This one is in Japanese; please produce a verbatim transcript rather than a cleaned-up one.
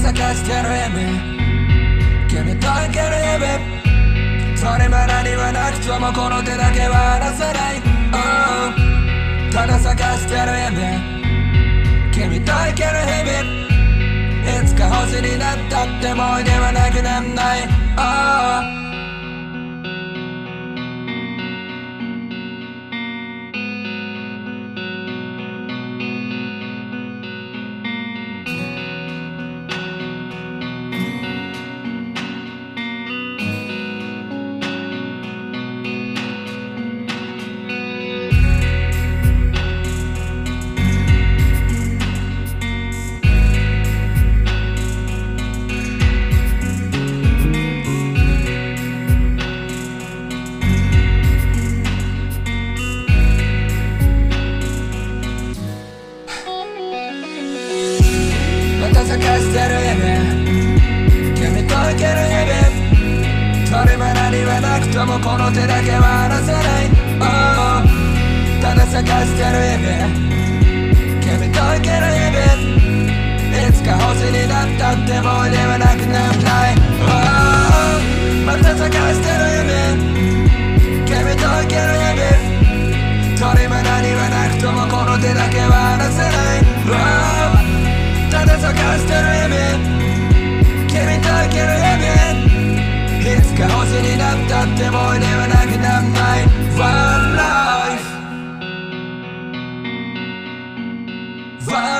咲かしてる夢君と生きる夢それまでにはなくともこの手だけは離さない、oh、ただ咲かしてる夢君と生きる日々いつか星になったってもうではなくなんない、ohまた咲かしてる夢君と生きる日々それまでにはなくともこの手だけは離さない、oh、ただ咲かしてる夢君と生きる日々いつか星になったってもうではなくなんない、oh、また咲かしてる夢君と生きる日々それまでにはなくともこの手だけは離さない、ohただ咲かしてる夢君と生きる夢いつか星になったってもうではなくなんない One life One